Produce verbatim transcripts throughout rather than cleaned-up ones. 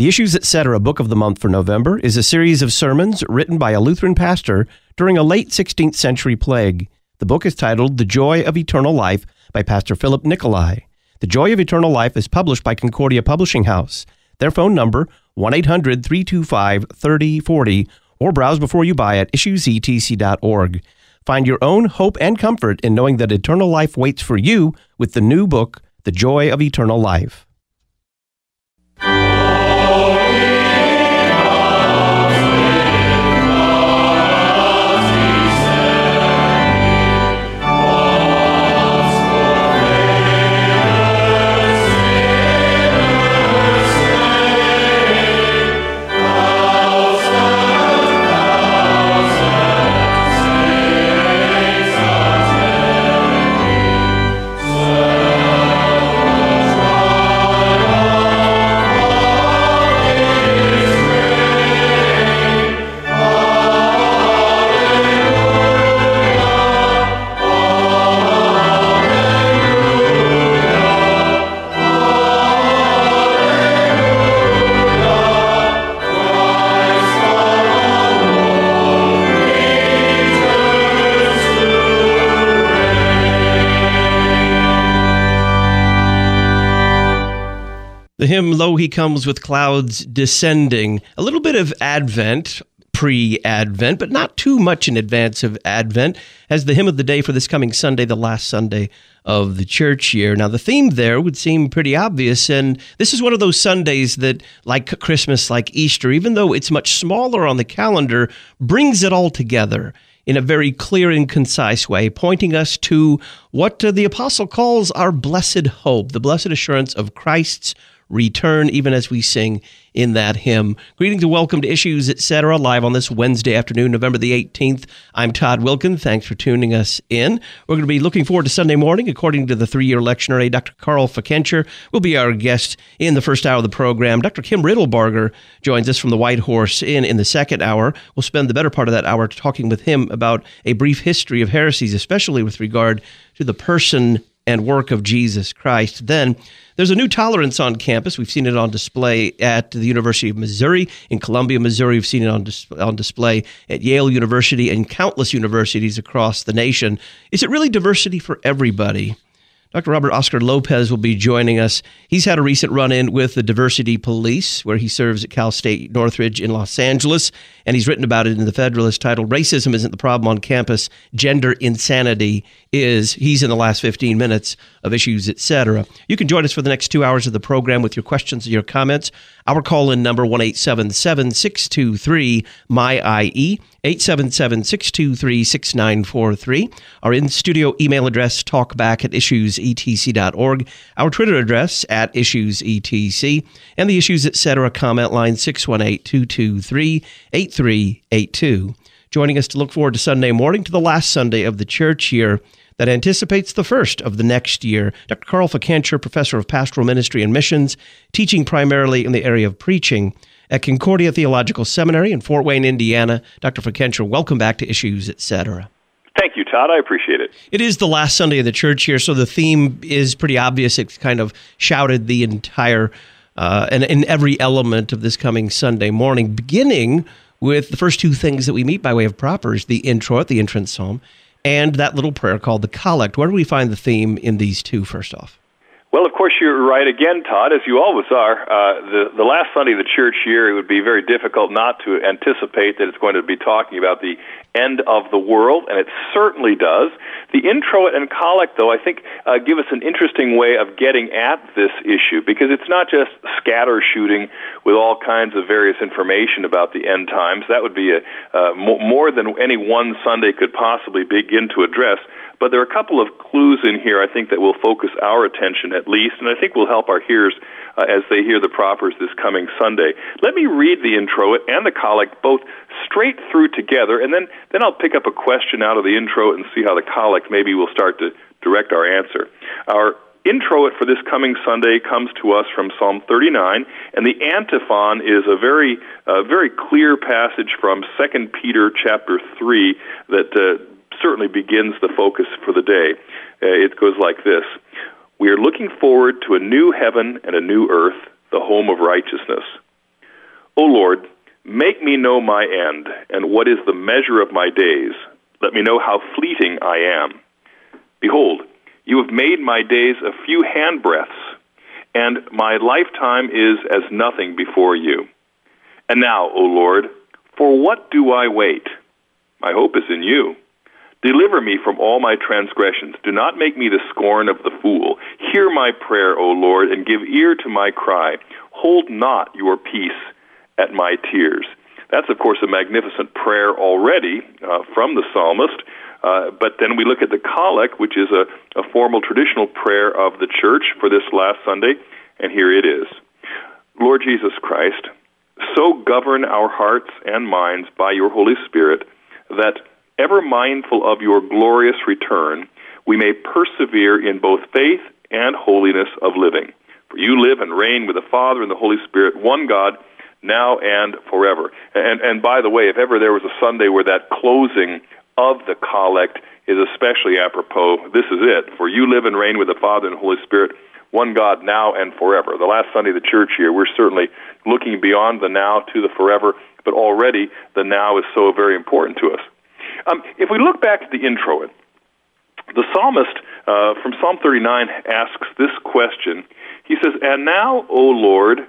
The Issues Etc. Book of the Month for November is a series of sermons written by a Lutheran pastor during a late sixteenth century plague. The book is titled The Joy of Eternal Life by Pastor Philip Nicolai. The Joy of Eternal Life is published by Concordia Publishing House. Their phone number, one eight hundred, three two five, three oh four oh, or browse before you buy at issues e t c dot org. Find your own hope and comfort in knowing that eternal life waits for you with the new book, The Joy of Eternal Life. The hymn, Lo, He Comes with Clouds Descending, a little bit of Advent, pre-Advent, but not too much in advance of Advent, as the hymn of the day for this coming Sunday, the last Sunday of the church year. Now, the theme there would seem pretty obvious, and this is one of those Sundays that, like Christmas, like Easter, even though it's much smaller on the calendar, brings it all together in a very clear and concise way, pointing us to what uh, the apostle calls our blessed hope, the blessed assurance of Christ's return, even as we sing in that hymn. Greetings and welcome to Issues Etc. live on this Wednesday afternoon, November the eighteenth. I'm Todd Wilkin. Thanks for tuning us in. We're going to be looking forward to Sunday morning. According to the three-year lectionary, Doctor Carl Fikencher will be our guest in the first hour of the program. Doctor Kim Riddlebarger joins us from the White Horse Inn in the second hour. We'll spend the better part of that hour talking with him about a brief history of heresies, especially with regard to the person and work of Jesus Christ. Then there's a new tolerance on campus. We've seen it on display at the University of Missouri. In Columbia, Missouri, we've seen it on, dis- on display at Yale University and countless universities across the nation. Is it really diversity for everybody? Doctor Robert Oscar Lopez will be joining us. He's had a recent run-in with the Diversity Police, where he serves at Cal State Northridge in Los Angeles, and he's written about it in the Federalist titled, Racism Isn't the Problem on Campus, Gender Insanity Is. He's in the last fifteen minutes of Issues, et cetera. You can join us for the next two hours of the program with your questions and your comments. Our call-in number, one eight seven seven, six two three, M Y I E, eight seven seven, six two three, six nine four three. Our in-studio email address, talkback at issues e t c dot org. Our Twitter address, at issues e t c. And the Issues Etc. comment line, six one eight, two two three, eight three eight two. Joining us to look forward to Sunday morning, to the last Sunday of the church year that anticipates the first of the next year. Doctor Carl Fikencher, professor of pastoral ministry and missions, teaching primarily in the area of preaching at Concordia Theological Seminary in Fort Wayne, Indiana. Doctor Fikencher, welcome back to Issues, et cetera. Thank you, Todd. I appreciate it. It is the last Sunday of the church year, so the theme is pretty obvious. It's kind of shouted the entire uh, and in every element of this coming Sunday morning, beginning with the first two things that we meet by way of propers, the introit, the entrance psalm, and that little prayer called the collect. Where do we find the theme in these two, first off? Well, of course, you're right again, Todd, as you always are. Uh, the, the last Sunday of the church year, it would be very difficult not to anticipate that it's going to be talking about the end of the world, and it certainly does. The introit and collect, though, I think uh, give us an interesting way of getting at this issue, because it's not just scatter shooting with all kinds of various information about the end times. That would be a, uh, more than any one Sunday could possibly begin to address. But there are a couple of clues in here, I think, that will focus our attention at least, and I think will help our hearers uh, as they hear the propers this coming Sunday. Let me read the introit and the collect both straight through together, and then, then I'll pick up a question out of the introit and see how the collect maybe will start to direct our answer. Our introit for this coming Sunday comes to us from Psalm thirty-nine, and the antiphon is a very, uh, very clear passage from Second Peter chapter three that uh, certainly begins the focus for the day. Uh, it goes like this: We are looking forward to a new heaven and a new earth, the home of righteousness. O Lord, make me know my end, and what is the measure of my days. Let me know how fleeting I am. Behold, you have made my days a few handbreadths, and my lifetime is as nothing before you. And now, O Lord, for what do I wait? My hope is in you. Deliver me from all my transgressions. Do not make me the scorn of the fool. Hear my prayer, O Lord, and give ear to my cry. Hold not your peace at my tears. That's, of course, a magnificent prayer already uh, from the psalmist. Uh, but then we look at the collect, which is a, a formal traditional prayer of the church for this last Sunday, and here it is. Lord Jesus Christ, so govern our hearts and minds by your Holy Spirit that, ever mindful of your glorious return, we may persevere in both faith and holiness of living. For you live and reign with the Father and the Holy Spirit, one God, now and forever. And, and by the way, if ever there was a Sunday where that closing of the collect is especially apropos, this is it. For you live and reign with the Father and the Holy Spirit, one God, now and forever. The last Sunday of the church here, we're certainly looking beyond the now to the forever, but already the now is so very important to us. Um, if we look back at the intro, the psalmist uh, from Psalm thirty-nine asks this question. He says, "And now, O Lord,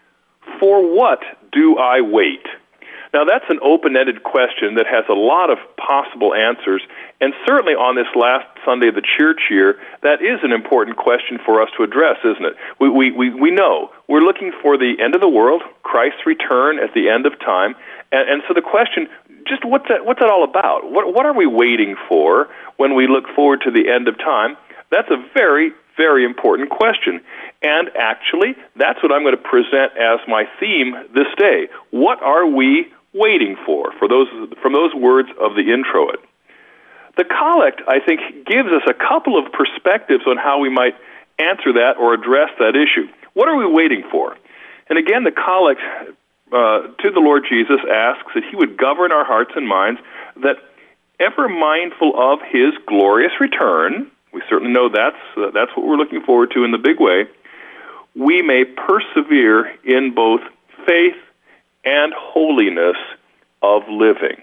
for what do I wait?" Now, that's an open-ended question that has a lot of possible answers, and certainly on this last Sunday of the church year, that is an important question for us to address, isn't it? We, we, we, we know we're looking for the end of the world, Christ's return at the end of time, and, and so the question, just what's that, what's that all about? What, what are we waiting for when we look forward to the end of time? That's a very, very important question. And actually, that's what I'm going to present as my theme this day. What are we waiting for? For those, from those words of the introit. The collect, I think, gives us a couple of perspectives on how we might answer that or address that issue. What are we waiting for? And again, the collect uh, to the Lord Jesus asks that he would govern our hearts and minds, that ever mindful of his glorious return, we certainly know that's, uh, that's what we're looking forward to in the big way, we may persevere in both faith and holiness of living.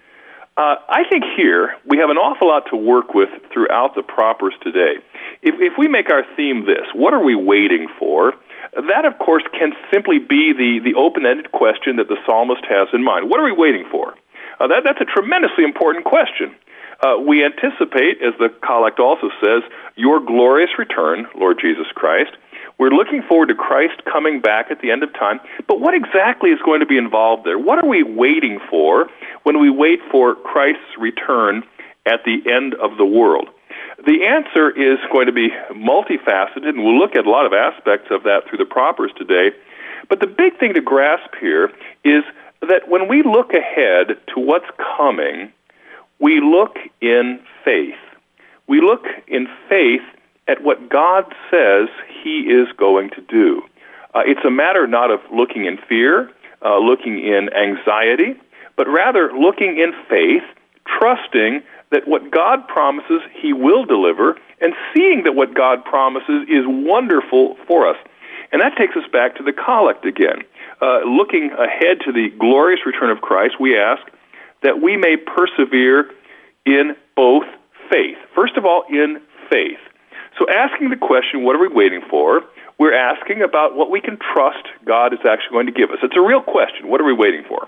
Uh, I think here we have an awful lot to work with throughout the propers today. If, if we make our theme this, what are we waiting for? That, of course, can simply be the, the open-ended question that the psalmist has in mind. What are we waiting for? Uh, that, that's a tremendously important question. Uh, we anticipate, as the collect also says, your glorious return, Lord Jesus Christ. We're looking forward to Christ coming back at the end of time. But what exactly is going to be involved there? What are we waiting for when we wait for Christ's return at the end of the world? The answer is going to be multifaceted, and we'll look at a lot of aspects of that through the propers today. But the big thing to grasp here is that when we look ahead to what's coming, we look in faith. We look in faith at what God says he is going to do. Uh, it's a matter not of looking in fear, uh, looking in anxiety, but rather looking in faith, trusting that what God promises he will deliver, and seeing that what God promises is wonderful for us. And that takes us back to the collect again. Uh, looking ahead to the glorious return of Christ, we ask that we may persevere in both faith. First of all, in faith. So asking the question, what are we waiting for? We're asking about what we can trust God is actually going to give us. It's a real question. What are we waiting for?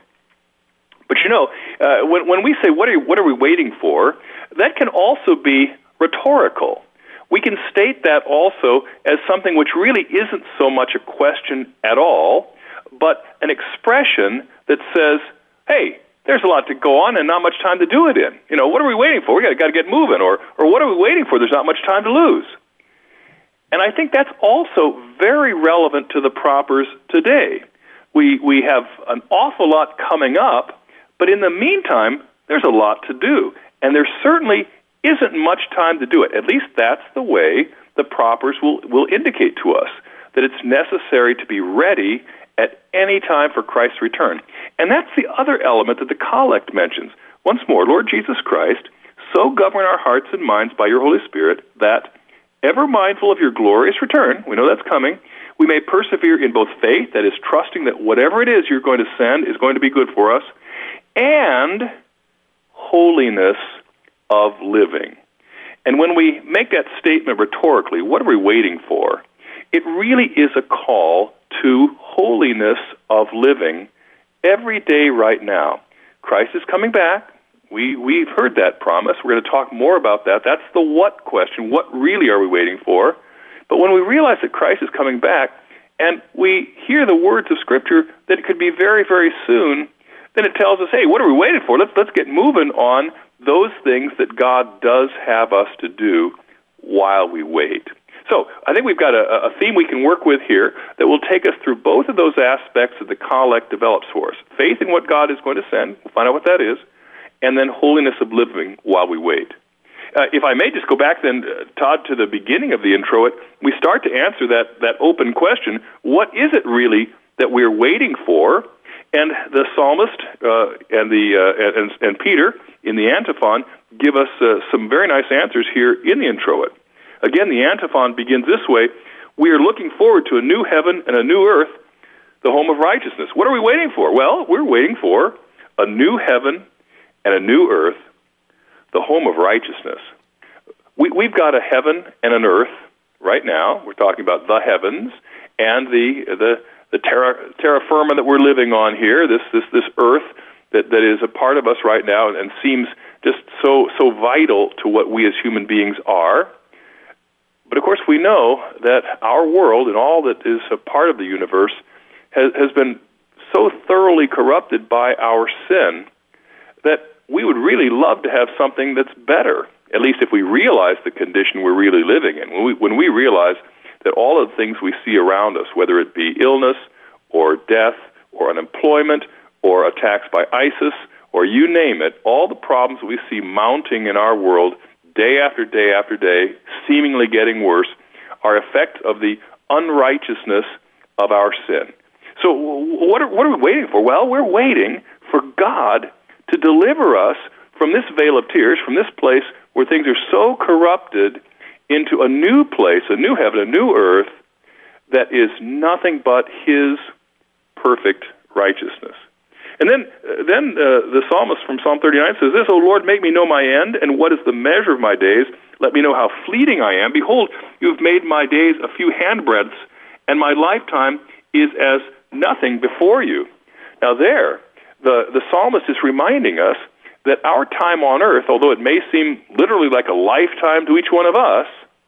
But you know, uh, when, when we say, what are, what are we waiting for, that can also be rhetorical. We can state that also as something which really isn't so much a question at all, but an expression that says, hey, there's a lot to go on and not much time to do it in. You know, what are we waiting for? We got to get moving. Or, or what are we waiting for? There's not much time to lose. And I think that's also very relevant to the propers today. We, we have an awful lot coming up, but in the meantime, there's a lot to do. And there certainly isn't much time to do it. At least that's the way the propers will, will indicate to us, that it's necessary to be ready at any time for Christ's return. And that's the other element that the collect mentions. Once more, Lord Jesus Christ, so govern our hearts and minds by your Holy Spirit that, ever mindful of your glorious return, we know that's coming, We may persevere in both faith, that is, trusting that whatever it is you're going to send is going to be good for us, and holiness of living. And when we make that statement rhetorically, what are we waiting for? It really is a call to holiness of living every day right now. Christ is coming back. We, we've heard that promise. We're going to talk more about that. That's the what question. What really are we waiting for? But when we realize that Christ is coming back, and we hear the words of Scripture that it could be very, very soon, then it tells us, hey, what are we waiting for? Let's, let's get moving on those things that God does have us to do while we wait. So I think we've got a, a theme we can work with here that will take us through both of those aspects that the collect develops for us. Faith in what God is going to send, we'll find out what that is, and then holiness of living while we wait. Uh, if I may just go back then, uh, Todd, to the beginning of the intro, we start to answer that, that open question, what is it really that we're waiting for? And the psalmist uh, and, the, uh, and, and Peter in the antiphon give us uh, some very nice answers here in the introit. Again, the antiphon begins this way: we are looking forward to a new heaven and a new earth, the home of righteousness. What are we waiting for? Well, we're waiting for a new heaven and a new earth, the home of righteousness. We, we've got a heaven and an earth right now. We're talking about the heavens and the the, the terra, terra firma that we're living on here, this this, this earth that, that is a part of us right now and, and seems just so so vital to what we as human beings are. But of course, we know that our world and all that is a part of the universe has, has been so thoroughly corrupted by our sin that we would really love to have something that's better, at least if we realize the condition we're really living in. When we, when we realize that all of the things we see around us, whether it be illness or death or unemployment or attacks by ISIS or you name it, all the problems we see mounting in our world day after day after day, seemingly getting worse, are effect of the unrighteousness of our sin. So what are, what are we waiting for? Well, we're waiting for God to deliver us from this vale of tears, from this place where things are so corrupted, into a new place, a new heaven, a new earth, that is nothing but His perfect righteousness. And then then uh, the psalmist from Psalm thirty-nine says this: O Lord, make me know my end, and what is the measure of my days? Let me know how fleeting I am. Behold, you have made my days a few handbreadths, and my lifetime is as nothing before you. Now there, the, the psalmist is reminding us that our time on earth, although it may seem literally like a lifetime to each one of us,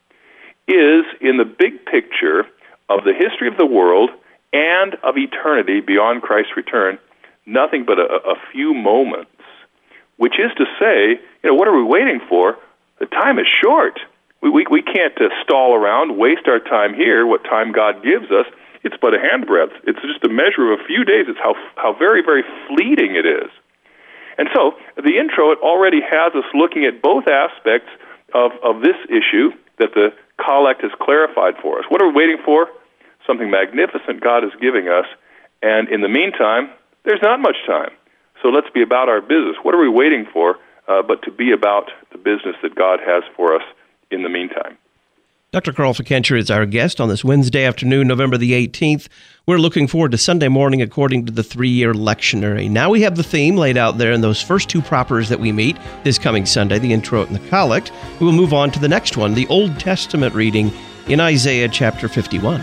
is in the big picture of the history of the world and of eternity beyond Christ's return, nothing but a, a few moments, which is to say, you know, what are we waiting for? The time is short. We, we, we can't uh, stall around, waste our time here, what time God gives us. It's but a handbreadth. It's just a measure of a few days. It's how, how very, very fleeting it is. And so the intro, it already has us looking at both aspects of, of this issue that the collect has clarified for us. What are we waiting for? Something magnificent God is giving us. And in the meantime, there's not much time. So let's be about our business. What are we waiting for uh, but to be about the business that God has for us in the meantime? Doctor Carl Fickenscher is our guest on this Wednesday afternoon, November the eighteenth. We're looking forward to Sunday morning according to the three-year lectionary. Now we have the theme laid out there in those first two propers that we meet this coming Sunday, the introit and the collect. We will move on to the next one, the Old Testament reading in Isaiah chapter fifty-one.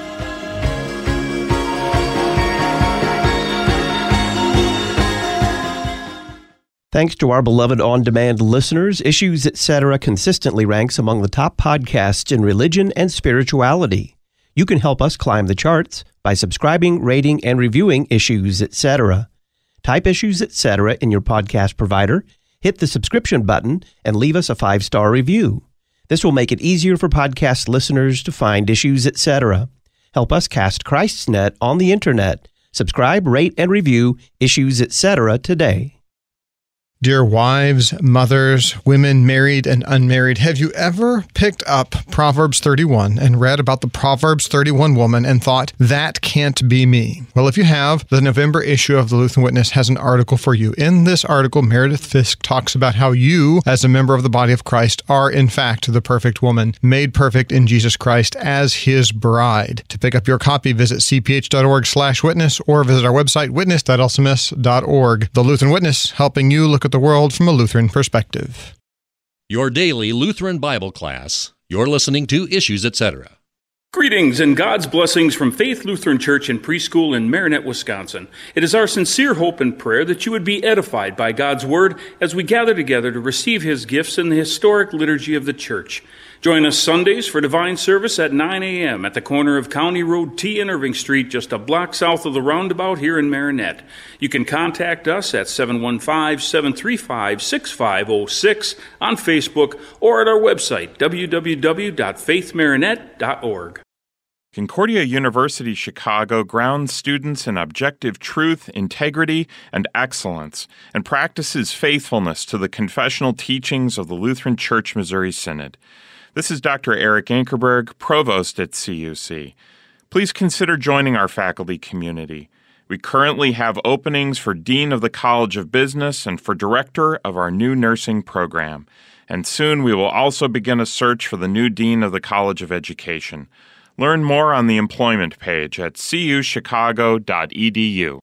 Thanks to our beloved on-demand listeners, Issues Etc. consistently ranks among the top podcasts in religion and spirituality. You can help us climb the charts by subscribing, rating, and reviewing Issues Etc. Type Issues Etc. in your podcast provider, hit the subscription button, and leave us a five-star review. This will make it easier for podcast listeners to find Issues Etc. Help us cast Christ's net on the internet. Subscribe, rate, and review Issues Etc. today. Dear wives, mothers, women married and unmarried, have you ever picked up Proverbs thirty-one and read about the Proverbs thirty-one woman and thought, that can't be me? Well, if you have, the November issue of the Lutheran Witness has an article for you. In this article, Meredith Fisk talks about how you, as a member of the body of Christ, are in fact the perfect woman, made perfect in Jesus Christ as his bride. To pick up your copy, visit c p h dot org slash witness or visit our website, witness dot l c m s dot org. The Lutheran Witness, helping you look at the world from a Lutheran perspective. Your daily Lutheran Bible class. You're listening to Issues, et cetera. Greetings and God's blessings from Faith Lutheran Church and Preschool in Marinette, Wisconsin. It is our sincere hope and prayer that you would be edified by God's Word as we gather together to receive His gifts in the historic liturgy of the Church. Join us Sundays for Divine Service at nine a.m. at the corner of County Road T and Irving Street, just a block south of the roundabout here in Marinette. You can contact us at seven one five, seven three five, six five zero six on Facebook or at our website, w w w dot faith marinette dot org. Concordia University Chicago grounds students in objective truth, integrity, and excellence, and practices faithfulness to the confessional teachings of the Lutheran Church Missouri Synod. This is Doctor Eric Ankerberg, Provost at C U C. Please consider joining our faculty community. We currently have openings for Dean of the College of Business and for Director of our new nursing program. And soon we will also begin a search for the new Dean of the College of Education. Learn more on the employment page at c u chicago dot e d u.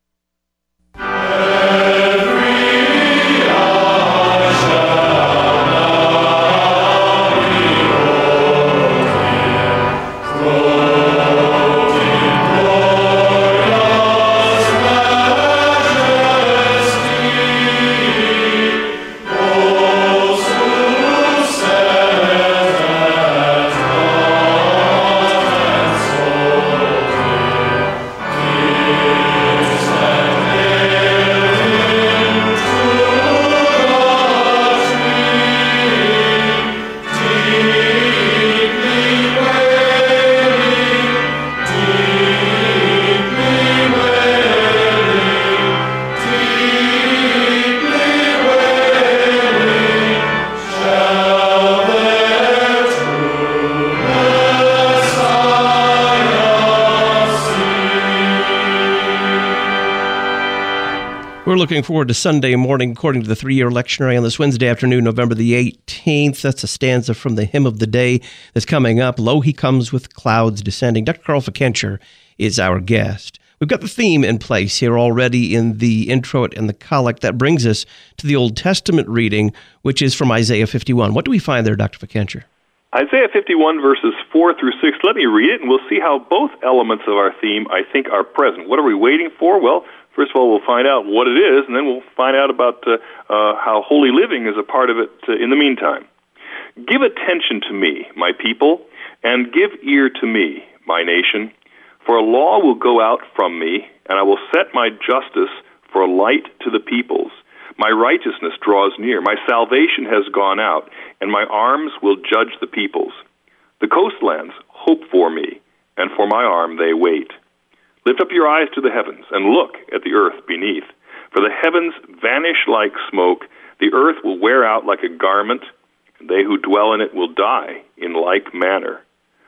We're looking forward to Sunday morning, according to the three-year lectionary on this Wednesday afternoon, November the eighteenth. That's a stanza from the hymn of the day that's coming up. Lo, he comes with clouds descending. Doctor Carl Fikencher is our guest. We've got the theme in place here already in the introit and the collect. That brings us to the Old Testament reading, which is from Isaiah fifty-one. What do we find there, Doctor Fikencher? Isaiah fifty-one, verses four through six. Let me read it, and we'll see how both elements of our theme, I think, are present. What are we waiting for? Well, first of all, we'll find out what it is, and then we'll find out about uh, uh, how holy living is a part of it uh, in the meantime. Give attention to me, my people, and give ear to me, my nation. For a law will go out from me, and I will set my justice for a light to the peoples. My righteousness draws near. My salvation has gone out, and my arms will judge the peoples. The coastlands hope for me, and for my arm they wait. Lift up your eyes to the heavens, and look at the earth beneath. For the heavens vanish like smoke, the earth will wear out like a garment, and they who dwell in it will die in like manner.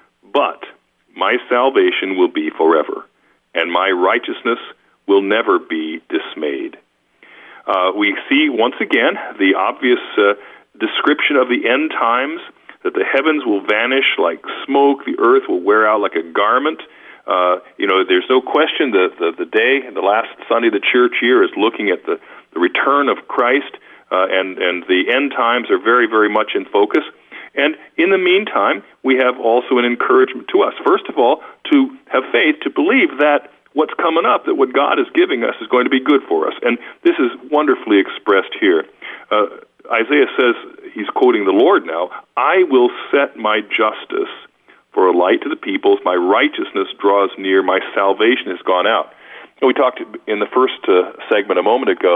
But my salvation will be forever, and my righteousness will never be dismayed. Uh, we see once again the obvious uh, description of the end times, that the heavens will vanish like smoke, the earth will wear out like a garment. Uh, you know, there's no question that the, the day, the last Sunday of the church year is looking at the, the return of Christ, uh, and, and the end times are very, very much in focus. And in the meantime, we have also an encouragement to us. First of all, to have faith, to believe that what's coming up, that what God is giving us is going to be good for us. And this is wonderfully expressed here. Uh, Isaiah says, he's quoting the Lord now, I will set my justice for a light to the peoples, my righteousness draws near, my salvation has gone out. And we talked in the first uh, segment a moment ago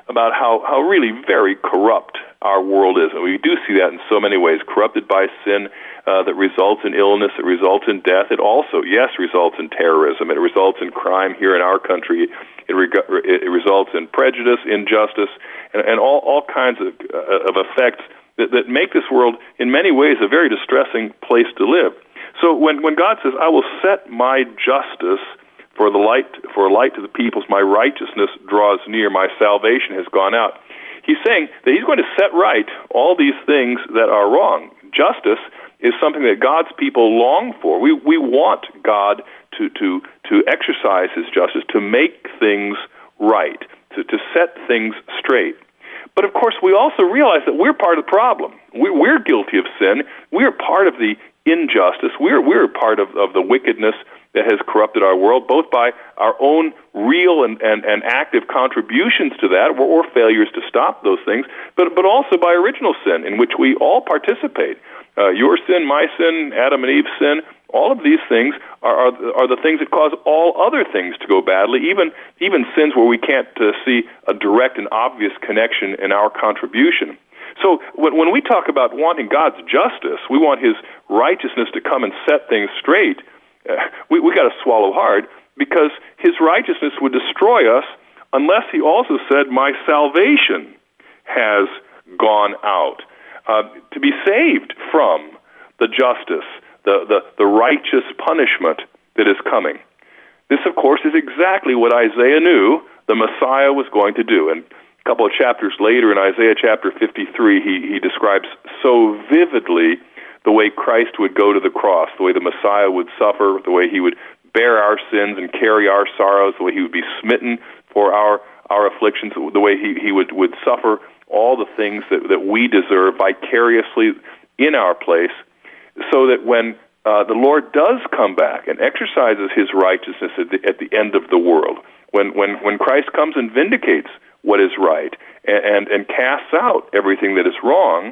about how, how really very corrupt our world is. And we do see that in so many ways, corrupted by sin uh, that results in illness, it results in death. It also, yes, results in terrorism. It results in crime here in our country. It, reg- it results in prejudice, injustice, and, and all, all kinds of, uh, of effects that, that make this world, in many ways, a very distressing place to live. So when, when God says, I will set my justice for the light, for a light to the peoples, my righteousness draws near, my salvation has gone out, he's saying that he's going to set right all these things that are wrong. Justice is something that God's people long for. We we want God to to to exercise his justice, to make things right, to, to set things straight. But of course, we also realize that we're part of the problem. We're, we're guilty of sin. We're part of the injustice. We're we're part of, of the wickedness that has corrupted our world, both by our own real and, and, and active contributions to that, or, or failures to stop those things, but but also by original sin, in which we all participate. Uh, your sin, my sin, Adam and Eve's sin, all of these things are, are, are the things that cause all other things to go badly, even, even sins where we can't uh, see a direct and obvious connection in our contribution. So when, when we talk about wanting God's justice, we want his righteousness to come and set things straight, uh, we we got to swallow hard, because his righteousness would destroy us unless he also said, my salvation has gone out. Uh, to be saved from the justice, the, the, the righteous punishment that is coming. This, of course, is exactly what Isaiah knew the Messiah was going to do. And a couple of chapters later, in Isaiah chapter fifty-three, he, he describes so vividly the way Christ would go to the cross, the way the Messiah would suffer, the way he would bear our sins and carry our sorrows, the way he would be smitten for our, our afflictions, the way he, he would, would suffer all the things that, that we deserve vicariously in our place, so that when uh, the Lord does come back and exercises his righteousness at the, at the end of the world, when, when, when Christ comes and vindicates what is right and, and, and casts out everything that is wrong,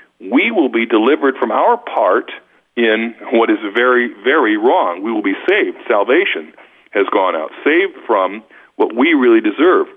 we will be delivered from our part in what is very, very wrong. We will be saved. Salvation has gone out, saved from what we really deserve.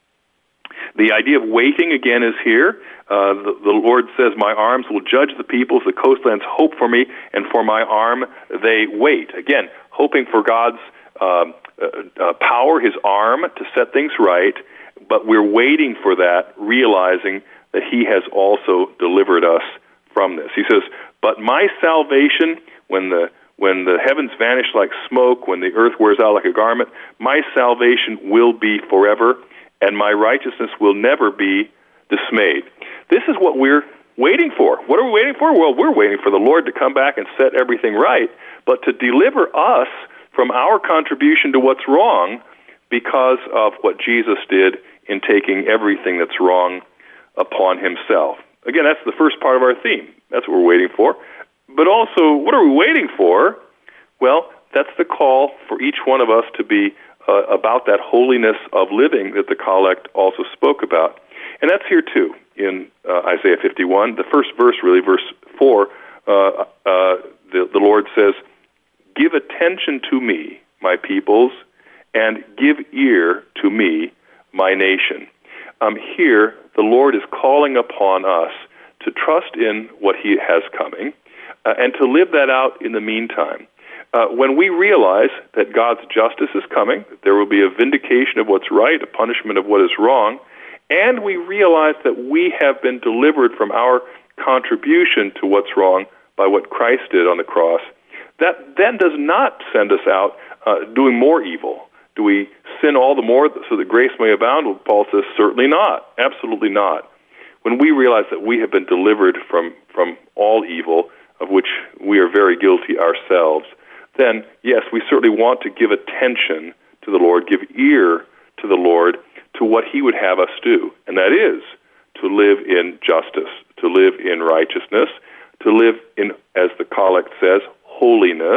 The idea of waiting, again, is here. Uh, the, the Lord says, my arms will judge the peoples, the coastlands hope for me, and for my arm they wait. Again, hoping for God's uh, uh, power, his arm, to set things right, but we're waiting for that, realizing that he has also delivered us from this. He says, but my salvation, when the when the heavens vanish like smoke, when the earth wears out like a garment, my salvation will be forever, and my righteousness will never be dismayed. This is what we're waiting for. What are we waiting for? Well, we're waiting for the Lord to come back and set everything right, but to deliver us from our contribution to what's wrong because of what Jesus did in taking everything that's wrong upon himself. Again, that's the first part of our theme. That's what we're waiting for. But also, what are we waiting for? Well, that's the call for each one of us to be uh, about that holiness of living that the collect also spoke about. And that's here too in uh, Isaiah fifty-one. The first verse, really, verse four, uh, uh, the, the Lord says, give attention to me, my peoples, and give ear to me, my nation. Um, here, the Lord is calling upon us to trust in what he has coming uh, and to live that out in the meantime. Uh, when we realize that God's justice is coming, that there will be a vindication of what's right, a punishment of what is wrong, and we realize that we have been delivered from our contribution to what's wrong by what Christ did on the cross, that then does not send us out uh, doing more evil. Do we sin all the more so that grace may abound? Well, Paul says, certainly not. Absolutely not. When we realize that we have been delivered from, from all evil, of which we are very guilty ourselves, then, yes, we certainly want to give attention to the Lord, give ear to the Lord, to what he would have us do. And that is to live in justice, to live in righteousness, to live in, as the collect says, holiness,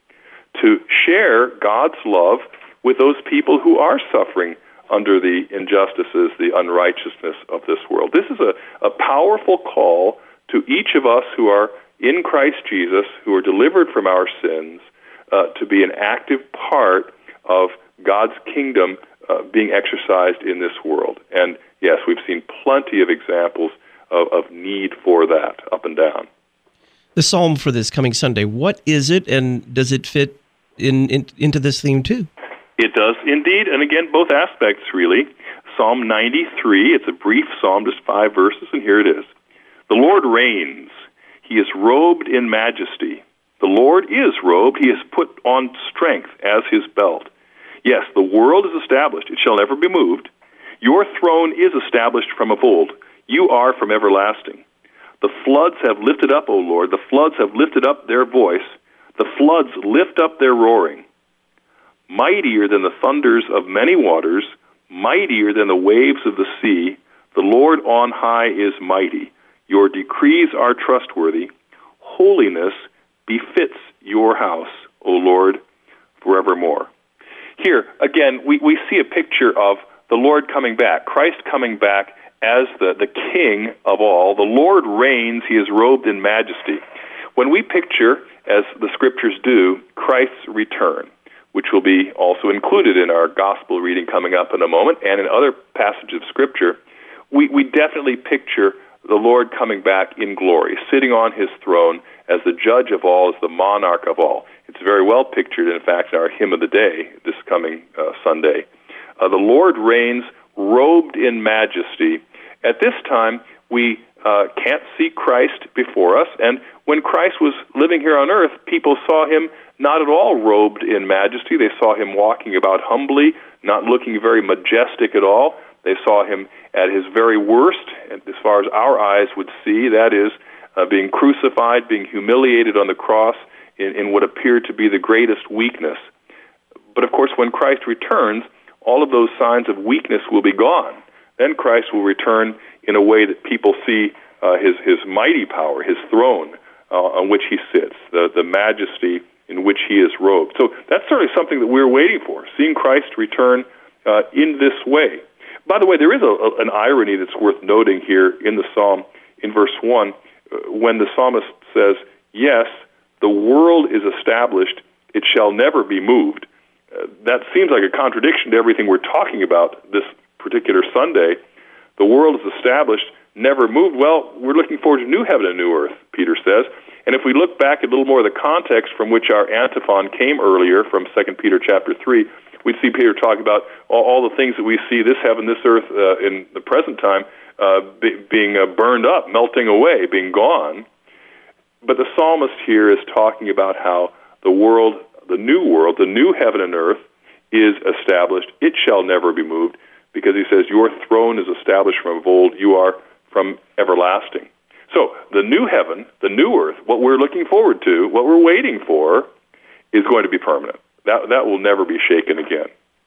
to share God's love with those people who are suffering under the injustices, the unrighteousness of this world. This is a, a powerful call to each of us who are in Christ Jesus, who are delivered from our sins, uh, to be an active part of God's kingdom uh, being exercised in this world. And yes, we've seen plenty of examples of, of need for that up and down. The psalm for this coming Sunday, what is it, and does it fit in, in into this theme too? It does indeed, and again, both aspects really. Psalm ninety-three, it's a brief psalm, just five verses, and here it is. The Lord reigns. He is robed in majesty. The Lord is robed. He has put on strength as his belt. Yes, the world is established. It shall never be moved. Your throne is established from of old. You are from everlasting. The floods have lifted up, O Lord. The floods have lifted up their voice. The floods lift up their roaring. Mightier than the thunders of many waters, mightier than the waves of the sea, the Lord on high is mighty. Your decrees are trustworthy. Holiness befits your house, O Lord, forevermore. Here, again, we, we see a picture of the Lord coming back, Christ coming back as the, the King of all. The Lord reigns. He is robed in majesty. When we picture, as the Scriptures do, Christ's return, which will be also included in our gospel reading coming up in a moment and in other passages of Scripture, we, we definitely picture the Lord coming back in glory, sitting on his throne as the judge of all, as the monarch of all. It's very well pictured, in fact, in our hymn of the day this coming uh, Sunday. Uh, the Lord reigns robed in majesty. At this time, we uh, can't see Christ before us, and when Christ was living here on earth, people saw him not at all robed in majesty. They saw him walking about humbly, not looking very majestic at all. They saw him at his very worst, as far as our eyes would see, that is, uh, being crucified, being humiliated on the cross in, in what appeared to be the greatest weakness. But of course, when Christ returns, all of those signs of weakness will be gone. Then Christ will return in a way that people see uh, his, his mighty power, his throne uh, on which he sits, the, the majesty in which he is robed. So that's certainly something that we're waiting for, seeing Christ return uh, in this way. By the way, there is a, a, an irony that's worth noting here in the psalm in verse one, uh, when the psalmist says, yes, the world is established, it shall never be moved. Uh, that seems like a contradiction to everything we're talking about this particular Sunday. The world is established, never moved. Well, we're looking forward to new heaven and new earth, Peter says. And if we look back at a little more of the context from which our antiphon came earlier, from Second Peter chapter three, we'd see Peter talk about all, all the things that we see, this heaven, this earth, uh, in the present time, uh, be, being uh, burned up, melting away, being gone. But the psalmist here is talking about how the world, the new world, the new heaven and earth is established. It shall never be moved, because he says, your throne is established from of old. You are from everlasting. So the new heaven, the new earth, what we're looking forward to, what we're waiting for, is going to be permanent. That, that will never be shaken again.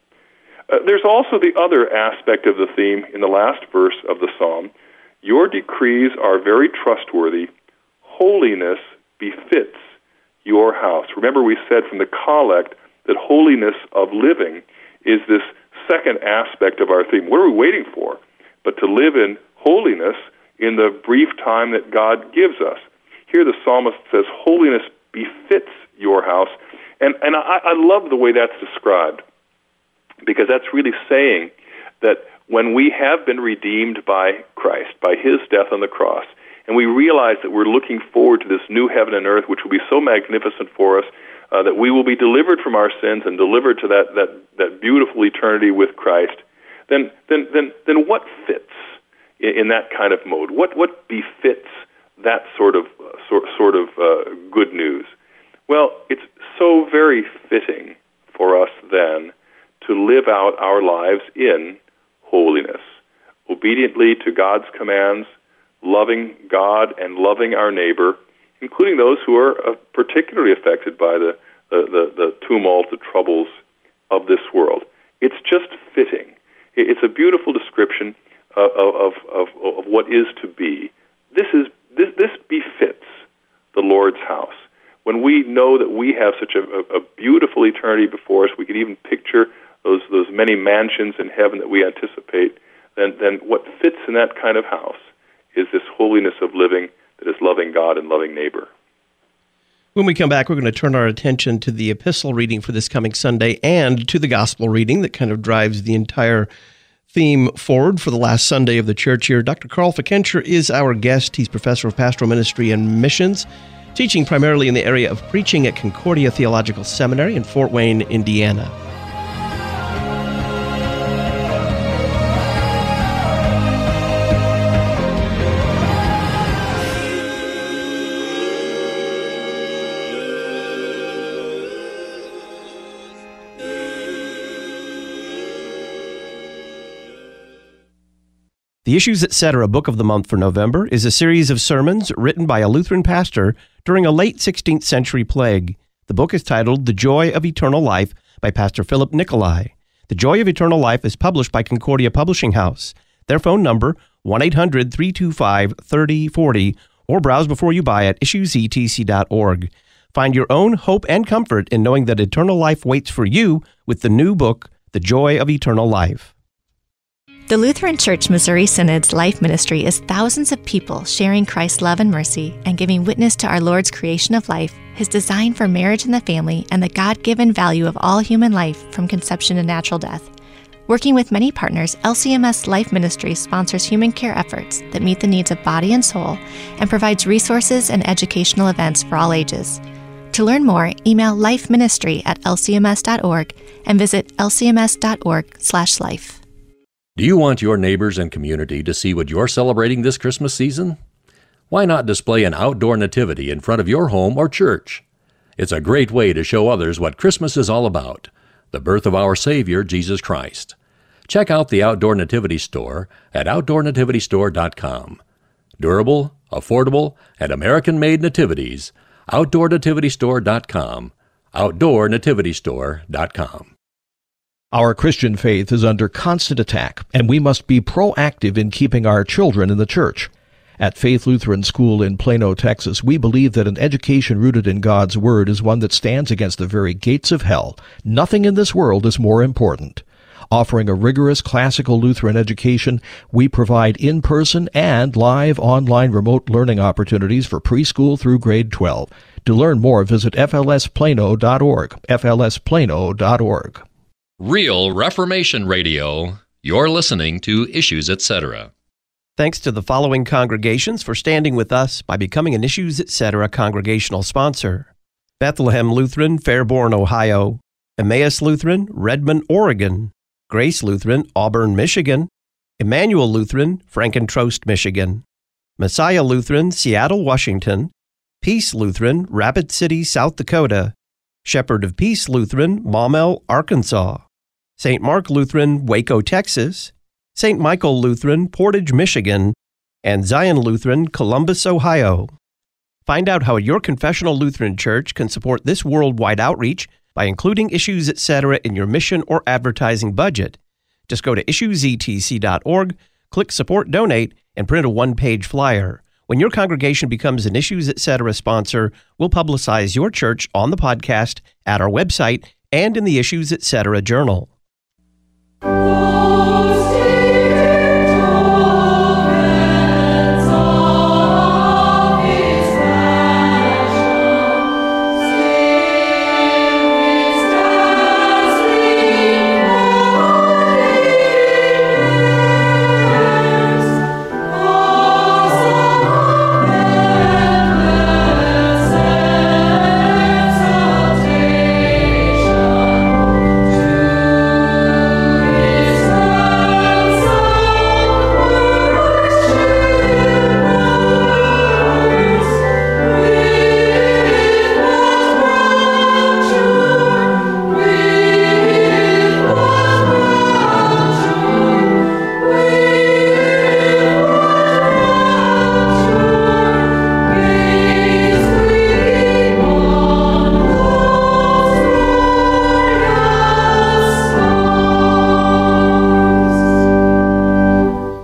Uh, there's also the other aspect of the theme in the last verse of the psalm. Your decrees are very trustworthy. Holiness befits your house. Remember, we said from the collect that holiness of living is this second aspect of our theme. What are we waiting for? But to live in holiness in the brief time that God gives us. Here the psalmist says, holiness befits your house. And, and I, I love the way that's described, because that's really saying that when we have been redeemed by Christ, by his death on the cross, and we realize that we're looking forward to this new heaven and earth, which will be so magnificent for us, uh, that we will be delivered from our sins and delivered to that, that, that beautiful eternity with Christ, then then then then what fits in, in that kind of mode? What what befits that sort of uh, sort sort of uh, good news? Well, it's so very fitting for us then to live out our lives in holiness, obediently to God's commands, loving God and loving our neighbor, including those who are uh, particularly affected by the, the, the, the tumult, the troubles of this world. It's just fitting. It's a beautiful description of, of, of, of what is to be. This is this, this befits the Lord's house. When we know that we have such a, a, a beautiful eternity before us, we can even picture those those many mansions in heaven that we anticipate, then, then what fits in that kind of house is this holiness of living that is loving God and loving neighbor. When we come back, we're going to turn our attention to the epistle reading for this coming Sunday and to the gospel reading that kind of drives the entire theme forward for the last Sunday of the church year. Doctor Carl Fickenscher is our guest. He's professor of pastoral ministry and missions, teaching primarily in the area of preaching at Concordia Theological Seminary in Fort Wayne, Indiana. The Issues Etc. Book of the Month for November is a series of sermons written by a Lutheran pastor during a late sixteenth century plague. The book is titled The Joy of Eternal Life by Pastor Philip Nicolai. The Joy of Eternal Life is published by Concordia Publishing House. Their phone number, one eight hundred, three two five, three oh four oh, or browse before you buy at issues e t c dot org. Find your own hope and comfort in knowing that eternal life waits for you with the new book, The Joy of Eternal Life. The Lutheran Church Missouri Synod's life ministry is thousands of people sharing Christ's love and mercy and giving witness to our Lord's creation of life, His design for marriage and the family, and the God-given value of all human life from conception to natural death. Working with many partners, L C M S Life Ministry sponsors human care efforts that meet the needs of body and soul and provides resources and educational events for all ages. To learn more, email lifeministry at l c m s dot org and visit l c m s dot org slash life. Do you want your neighbors and community to see what you're celebrating this Christmas season? Why not display an outdoor nativity in front of your home or church? It's a great way to show others what Christmas is all about, the birth of our Savior, Jesus Christ. Check out the Outdoor Nativity Store at outdoor nativity store dot com. Durable, affordable, and American-made nativities, outdoor nativity store dot com, outdoor nativity store dot com. Our Christian faith is under constant attack, and we must be proactive in keeping our children in the church. At Faith Lutheran School in Plano, Texas, we believe that an education rooted in God's Word is one that stands against the very gates of hell. Nothing in this world is more important. Offering a rigorous classical Lutheran education, we provide in-person and live online remote learning opportunities for preschool through grade twelve. To learn more, visit f l s plano dot org, f l s plano dot org. Real Reformation Radio. You're listening to Issues Etc. Thanks to the following congregations for standing with us by becoming an Issues Etc. congregational sponsor: Bethlehem Lutheran, Fairborn, Ohio; Emmaus Lutheran, Redmond, Oregon; Grace Lutheran, Auburn, Michigan; Emmanuel Lutheran, Frankentrost, Michigan; Messiah Lutheran, Seattle, Washington; Peace Lutheran, Rapid City, South Dakota; Shepherd of Peace Lutheran, Maumelle, Arkansas; Saint Mark Lutheran, Waco, Texas; Saint Michael Lutheran, Portage, Michigan; and Zion Lutheran, Columbus, Ohio. Find out how your confessional Lutheran church can support this worldwide outreach by including Issues Etc. in your mission or advertising budget. Just go to issues e t c dot org, click Support Donate, and print a one-page flyer. When your congregation becomes an Issues Etc. sponsor, we'll publicize your church on the podcast, at our website, and in the Issues Etc. journal.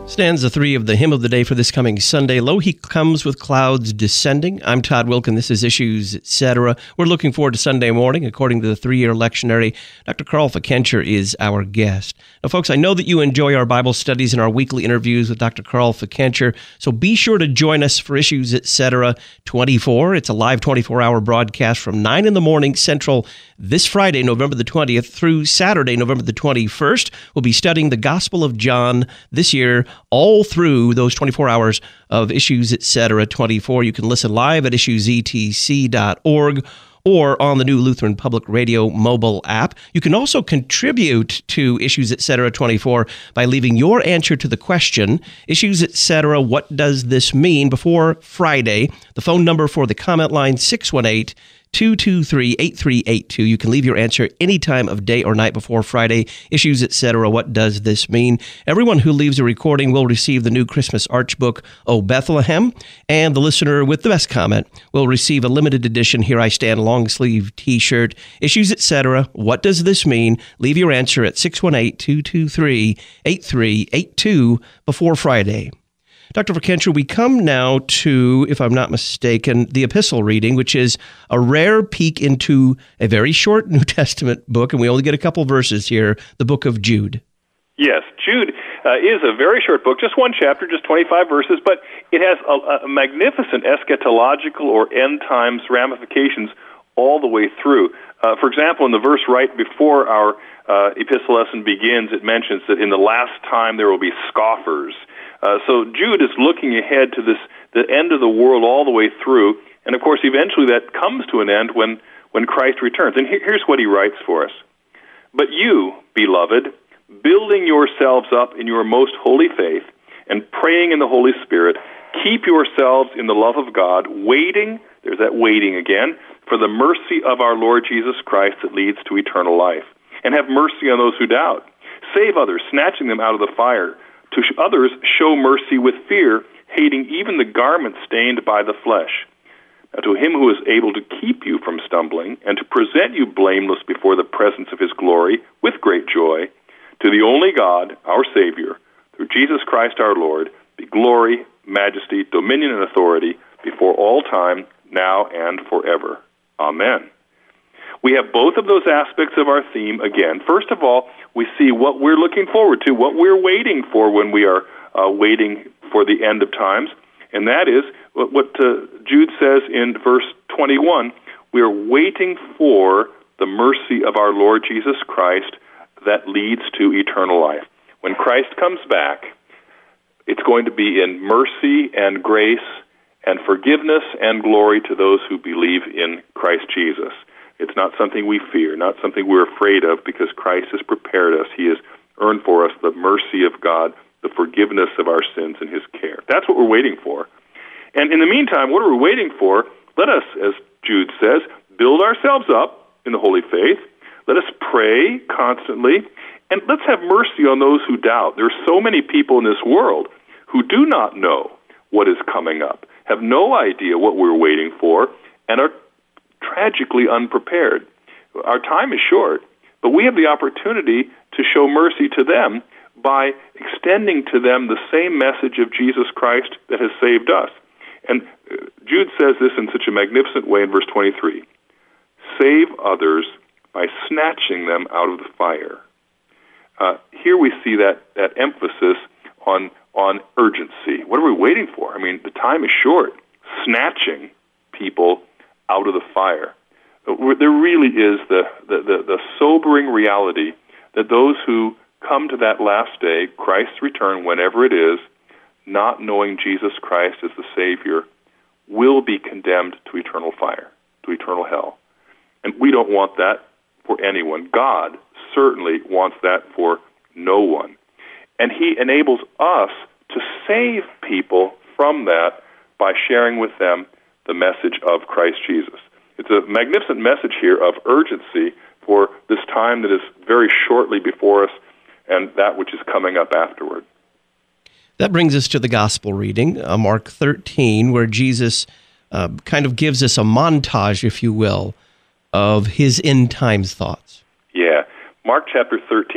Stanza three of the Hymn of the Day for this coming Sunday. Lo, he comes with clouds descending. I'm Todd Wilkin. This is Issues, et cetera. We're looking forward to Sunday morning. According to the three-year lectionary, Doctor Carl Fikencher is our guest. Now, folks, I know that you enjoy our Bible studies and our weekly interviews with Doctor Carl Fikencher, so be sure to join us for Issues, et cetera. twenty-four. It's a live twenty-four hour broadcast from nine in the morning Central this Friday, November the twentieth, through Saturday, November the twenty-first. We'll be studying the Gospel of John this year, all through those twenty-four hours of Issues, et cetera. twenty-four. You can listen live at issues e t c dot org or on the new Lutheran Public Radio mobile app. You can also contribute to Issues, et cetera. twenty-four by leaving your answer to the question, Issues, et cetera. What does this mean? Before Friday. The phone number for the comment line, six one eight, two two three, eight three eight two. You can leave your answer any time of day or night before Friday. Issues, et cetera. What does this mean? Everyone who leaves a recording will receive the new Christmas Arch book, O Bethlehem, and the listener with the best comment will receive a limited edition Here I Stand long sleeve t-shirt. Issues, et cetera. What does this mean? Leave your answer at six one eight, two two three, eight three eight two before Friday. Doctor Fikencher, we come now to, if I'm not mistaken, the epistle reading, which is a rare peek into a very short New Testament book, and we only get a couple verses here, the book of Jude. Yes, Jude uh, is a very short book, just one chapter, just twenty-five verses, but it has a, a magnificent eschatological or end times ramifications all the way through. Uh, for example, in the verse right before our uh, epistle lesson begins, it mentions that in the last time there will be scoffers. Uh, so Jude is looking ahead to this, the end of the world all the way through, and of course eventually that comes to an end when, when Christ returns. And here, here's what he writes for us. But you, beloved, building yourselves up in your most holy faith and praying in the Holy Spirit, keep yourselves in the love of God, waiting, there's that waiting again, for the mercy of our Lord Jesus Christ that leads to eternal life. And have mercy on those who doubt. Save others, snatching them out of the fire. To others, show mercy with fear, hating even the garment stained by the flesh. Now, to him who is able to keep you from stumbling and to present you blameless before the presence of his glory with great joy, to the only God, our Savior, through Jesus Christ our Lord, be glory, majesty, dominion, and authority before all time, now and forever. Amen. We have both of those aspects of our theme again. First of all, we see what we're looking forward to, what we're waiting for when we are uh, waiting for the end of times, and that is what, what uh, Jude says in verse twenty-one. We are waiting for the mercy of our Lord Jesus Christ that leads to eternal life. When Christ comes back, it's going to be in mercy and grace and forgiveness and glory to those who believe in Christ Jesus. It's not something we fear, not something we're afraid of, because Christ has prepared us. He has earned for us the mercy of God, the forgiveness of our sins in his care. That's what we're waiting for. And in the meantime, what are we waiting for? Let us, as Jude says, build ourselves up in the holy faith. Let us pray constantly, and let's have mercy on those who doubt. There are so many people in this world who do not know what is coming up, have no idea what we're waiting for, and are tragically unprepared. Our time is short, but we have the opportunity to show mercy to them by extending to them the same message of Jesus Christ that has saved us. And Jude says this in such a magnificent way in verse twenty-three. Save others by snatching them out of the fire. Uh, here we see that, that emphasis on, on urgency. What are we waiting for? I mean, the time is short. Snatching people out of the fire. There really is the, the, the, the sobering reality that those who come to that last day, Christ's return, whenever it is, not knowing Jesus Christ as the Savior, will be condemned to eternal fire, to eternal hell. And we don't want that for anyone. God certainly wants that for no one. And he enables us to save people from that by sharing with them the message of Christ Jesus. It's a magnificent message here of urgency for this time that is very shortly before us and that which is coming up afterward. That brings us to the gospel reading, uh, Mark thirteen, where Jesus uh, kind of gives us a montage, if you will, of his end times thoughts. Yeah. Mark chapter thirteen,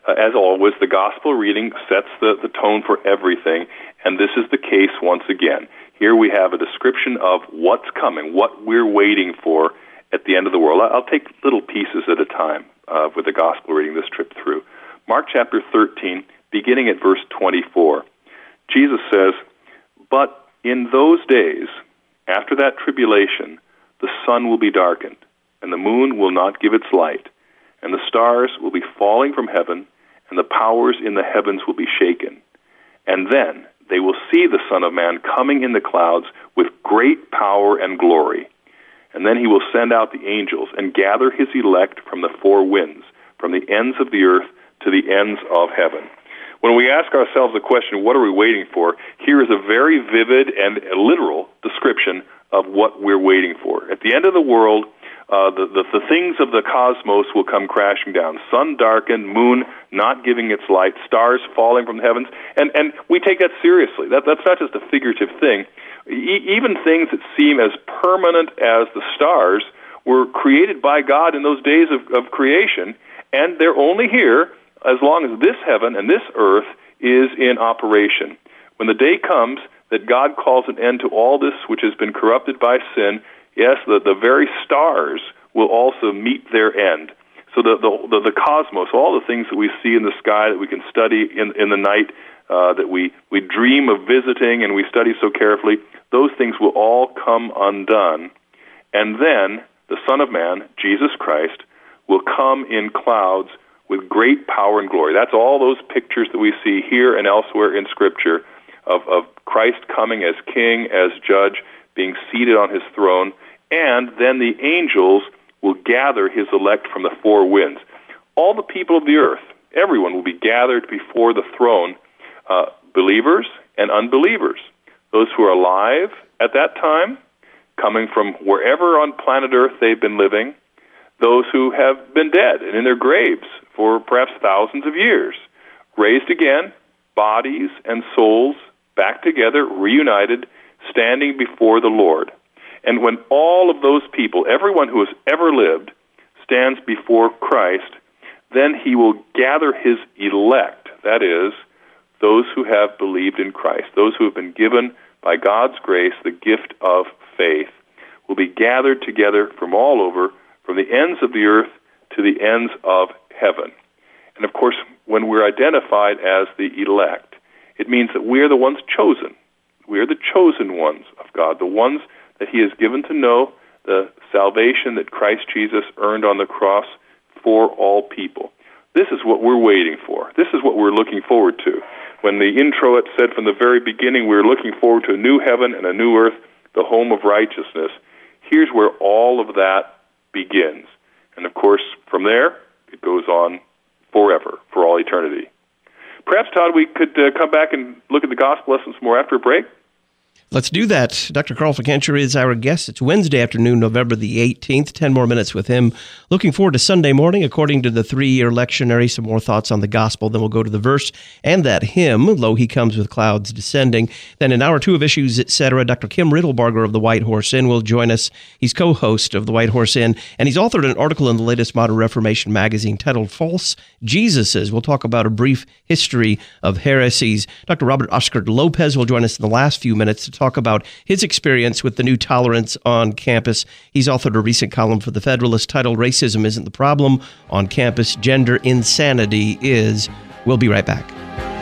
Uh, as always, the gospel reading sets the, the tone for everything, and this is the case once again. Here we have a description of what's coming, what we're waiting for at the end of the world. I'll take little pieces at a time uh, with the gospel reading this trip through. Mark chapter thirteen, beginning at verse twenty-four. Jesus says, "But in those days, after that tribulation, the sun will be darkened, and the moon will not give its light, and the stars will be falling from heaven, and the powers in the heavens will be shaken. And then they will see the Son of Man coming in the clouds with great power and glory. And then he will send out the angels and gather his elect from the four winds, from the ends of the earth to the ends of heaven." When we ask ourselves the question, what are we waiting for? Here is a very vivid and literal description of what we're waiting for. At the end of the world, uh, the, the, the things of the cosmos will come crashing down. Sun darkened, moon not giving its light, stars falling from the heavens. And, and we take that seriously. That, that's not just a figurative thing. E- even things that seem as permanent as the stars were created by God in those days of, of creation, and they're only here as long as this heaven and this earth is in operation. When the day comes that God calls an end to all this which has been corrupted by sin, yes, the, the very stars will also meet their end. So the, the, the, the cosmos, all the things that we see in the sky that we can study in, in the night, uh, that we, we dream of visiting and we study so carefully, those things will all come undone. And then the Son of Man, Jesus Christ, will come in clouds with great power and glory. That's all those pictures that we see here and elsewhere in Scripture of, of Christ coming as king, as judge, being seated on his throne, and then the angels will gather his elect from the four winds. All the people of the earth, everyone will be gathered before the throne, uh, believers and unbelievers. Those who are alive at that time, coming from wherever on planet Earth they've been living, those who have been dead and in their graves for perhaps thousands of years, raised again, bodies and souls back together, reunited, standing before the Lord. And when all of those people, everyone who has ever lived, stands before Christ, then he will gather his elect, that is, those who have believed in Christ, those who have been given by God's grace the gift of faith, will be gathered together from all over, from the ends of the earth to the ends of heaven. And of course, when we're identified as the elect, it means that we're the ones chosen. We're the chosen ones of God, the ones that he has given to know the salvation that Christ Jesus earned on the cross for all people. This is what we're waiting for. This is what we're looking forward to. When the introit said from the very beginning, we're looking forward to a new heaven and a new earth, the home of righteousness, here's where all of that begins. And of course, from there, it goes on forever, for all eternity. Perhaps, Todd, we could uh, come back and look at the gospel lessons more after a break. Let's do that. Doctor Carl Ficantier is our guest. It's Wednesday afternoon, November the eighteenth. Ten more minutes with him. Looking forward to Sunday morning, according to the three-year lectionary. Some more thoughts on the gospel. Then we'll go to the verse and that hymn, Lo, He Comes with Clouds Descending. Then in hour two of Issues, et cetera, Doctor Kim Riddlebarger of the White Horse Inn will join us. He's co-host of the White Horse Inn, and he's authored an article in the latest Modern Reformation magazine titled False Jesuses. We'll talk about a brief history of heresies. Doctor Robert Oscar Lopez will join us in the last few minutes to talk about his experience with the new tolerance on campus. He's authored a recent column for The Federalist titled Racism Isn't the Problem on Campus, Gender Insanity Is. We'll be right back.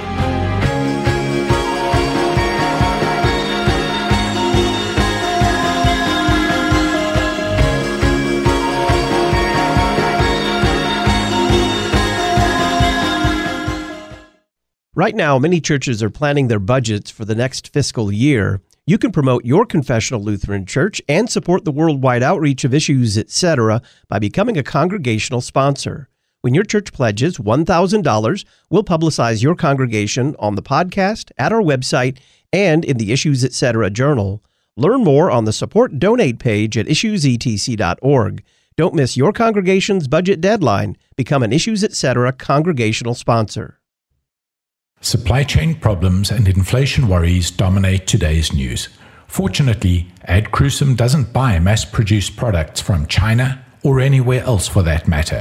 Right now, many churches are planning their budgets for the next fiscal year. You can promote your confessional Lutheran church and support the worldwide outreach of Issues, et cetera by becoming a congregational sponsor. When your church pledges one thousand dollars, we'll publicize your congregation on the podcast, at our website, and in the Issues, et cetera journal. Learn more on the Support Donate page at issues e t c dot org. Don't miss your congregation's budget deadline. Become an Issues, et cetera congregational sponsor. Supply chain problems and inflation worries dominate today's news. Fortunately, Ad Crucem doesn't buy mass-produced products from China or anywhere else for that matter.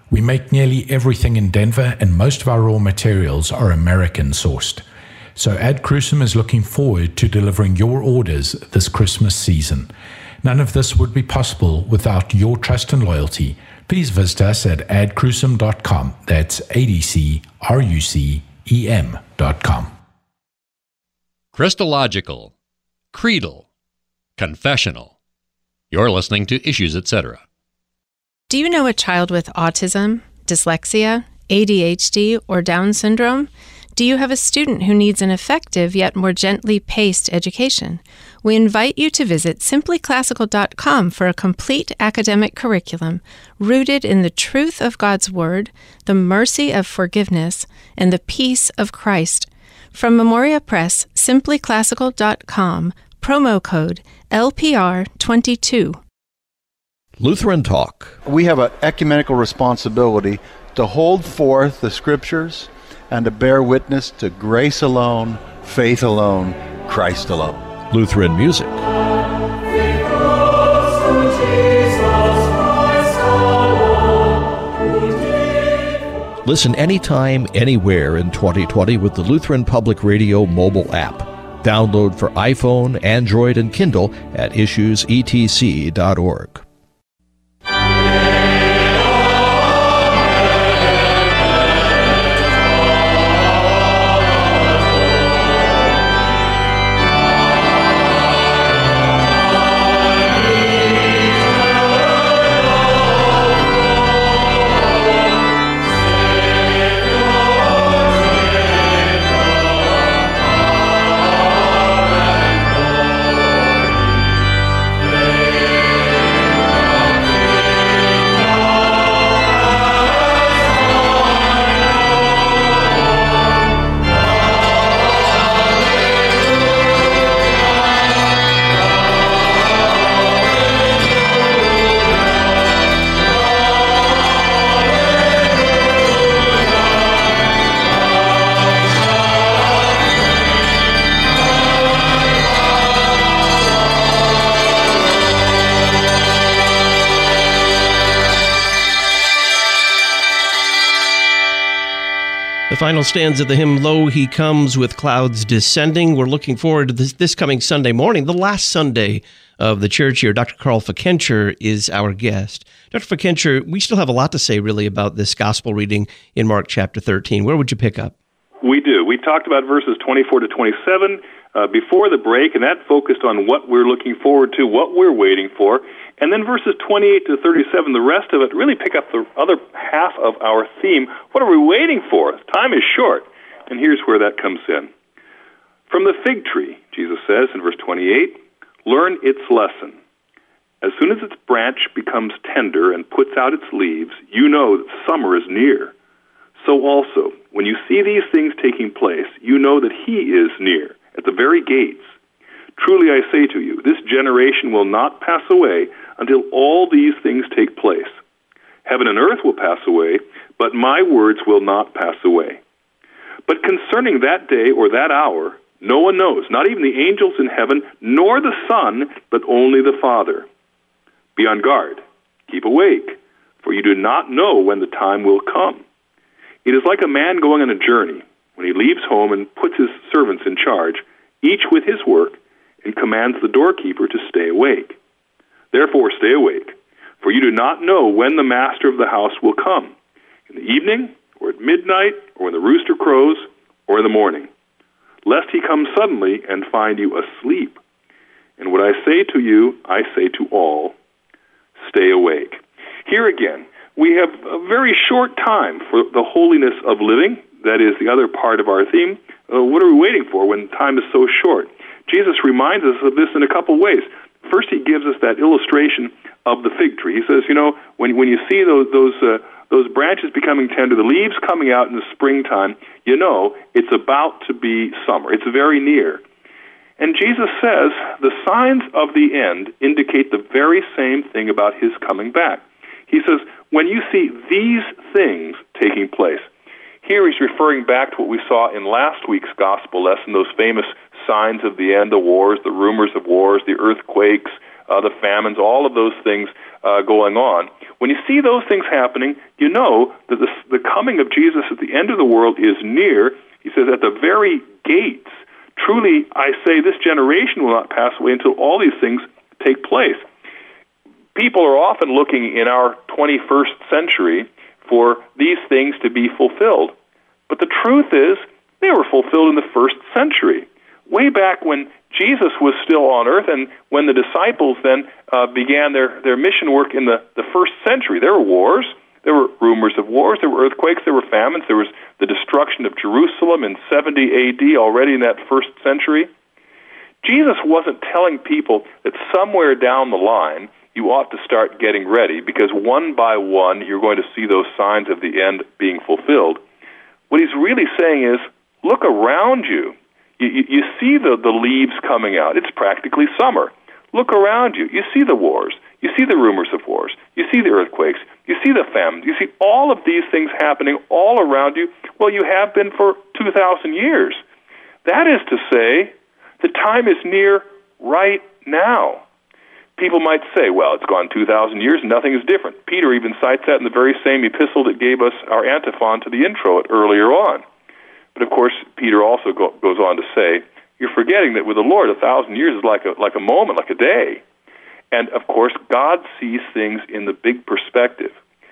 We make nearly everything in Denver, and most of our raw materials are American sourced. So Ad Crucem is looking forward to delivering your orders this Christmas season. None of this would be possible without your trust and loyalty. Please visit us at ad crucem dot com. That's A D C R U C E M dot com. Christological, creedal, confessional. You're listening to Issues, et cetera. Do you know a child with autism, dyslexia, A D H D, or Down syndrome? Do you have a student who needs an effective yet more gently paced education? We invite you to visit simply classical dot com for a complete academic curriculum rooted in the truth of God's Word, the mercy of forgiveness, and the peace of Christ. From Memoria Press, simply classical dot com, promo code L P R twenty-two. Lutheran Talk. We have an ecumenical responsibility to hold forth the Scriptures and to bear witness to grace alone, faith alone, Christ alone. Lutheran music. Listen anytime, anywhere in twenty twenty with the Lutheran Public Radio mobile app. Download for iPhone, Android, and Kindle at issues e t c dot org. The final stanza of the hymn, Lo, He Comes with Clouds Descending. We're looking forward to this, this coming Sunday morning, the last Sunday of the church year. Doctor Carl Fickenscher is our guest. Doctor Fickenscher, we still have a lot to say, really, about this gospel reading in Mark chapter thirteen. Where would you pick up? We do. We talked about verses twenty-four to twenty-seven uh, before the break, and that focused on what we're looking forward to, what we're waiting for. And then verses twenty-eight to thirty-seven, the rest of it, really pick up the other half of our theme. What are we waiting for? Time is short. And here's where that comes in. From the fig tree, Jesus says in verse twenty-eight, learn its lesson. As soon as its branch becomes tender and puts out its leaves, you know that summer is near. So also, when you see these things taking place, you know that he is near, at the very gates. Truly I say to you, this generation will not pass away until all these things take place. Heaven and earth will pass away, but my words will not pass away. But concerning that day or that hour, no one knows, not even the angels in heaven, nor the Son, but only the Father. Be on guard, keep awake, for you do not know when the time will come. It is like a man going on a journey, when he leaves home and puts his servants in charge, each with his work, and commands the doorkeeper to stay awake. Therefore stay awake, for you do not know when the master of the house will come, in the evening, or at midnight, or when the rooster crows, or in the morning, lest he come suddenly and find you asleep. And what I say to you, I say to all, stay awake. Here again, we have a very short time for the holiness of living. That is the other part of our theme. Uh, what are we waiting for when time is so short? Jesus reminds us of this in a couple ways. First, he gives us that illustration of the fig tree. He says, you know, when when you see those those uh, those branches becoming tender, the leaves coming out in the springtime, you know it's about to be summer. It's very near. And Jesus says the signs of the end indicate the very same thing about his coming back. He says, when you see these things taking place, here he's referring back to what we saw in last week's gospel lesson, those famous signs of the end, the wars, the rumors of wars, the earthquakes, uh, the famines, all of those things uh, going on. when you see those things happening, you know that the, the coming of Jesus at the end of the world is near. He says, at the very gates. Truly, I say, this generation will not pass away until all these things take place. People are often looking in our twenty-first century for these things to be fulfilled. But the truth is, they were fulfilled in the first century. Way back when Jesus was still on earth and when the disciples then uh, began their, their mission work in the, the first century, there were wars, there were rumors of wars, there were earthquakes, there were famines, there was the destruction of Jerusalem in seventy A D already in that first century. Jesus wasn't telling people that somewhere down the line you ought to start getting ready because one by one you're going to see those signs of the end being fulfilled. What he's really saying is, look around you. You, you, you see the, the leaves coming out. It's practically summer. Look around you. You see the wars. You see the rumors of wars. You see the earthquakes. You see the famines. You see all of these things happening all around you. Well, you have been for two thousand years. That is to say, the time is near right now. People might say, well, it's gone two thousand years and nothing is different. Peter even cites that in the very same epistle that gave us our antiphon to the intro earlier on. But of course, Peter also go, goes on to say, you're forgetting that with the Lord, a thousand years is like a, like a moment, like a day. And of course, God sees things in the big perspective.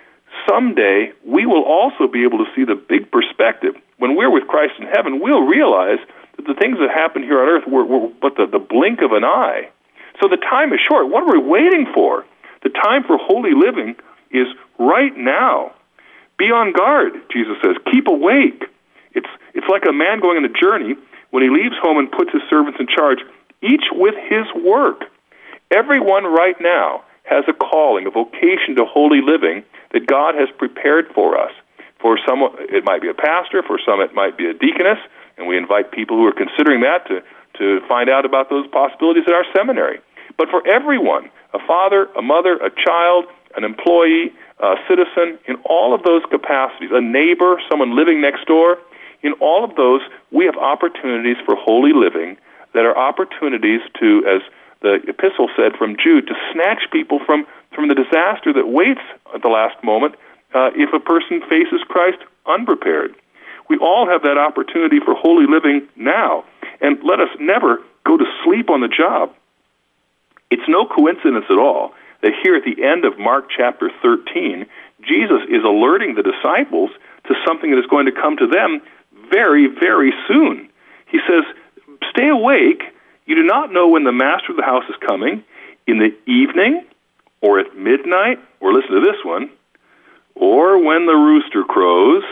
Someday, we will also be able to see the big perspective. When we're with Christ in heaven, we'll realize that the things that happen here on earth were, were but the, the blink of an eye. So the time is short. What are we waiting for? The time for holy living is right now. Be on guard, Jesus says. Keep awake. It's it's like a man going on a journey when he leaves home and puts his servants in charge, each with his work. Everyone right now has a calling, a vocation to holy living that God has prepared for us. For some, it might be a pastor. For some, it might be a deaconess. And we invite people who are considering that to, to find out about those possibilities at our seminary. But for everyone, a father, a mother, a child, an employee, a citizen, in all of those capacities, a neighbor, someone living next door, in all of those, we have opportunities for holy living that are opportunities to, as the epistle said from Jude, to snatch people from, from the disaster that waits at the last moment uh, if a person faces Christ unprepared. We all have that opportunity for holy living now, and let us never go to sleep on the job. It's no coincidence at all that here at the end of Mark chapter thirteen, Jesus is alerting the disciples to something that is going to come to them very, very soon. He says, stay awake. You do not know when the master of the house is coming, in the evening, or at midnight, or listen to this one, or when the rooster crows,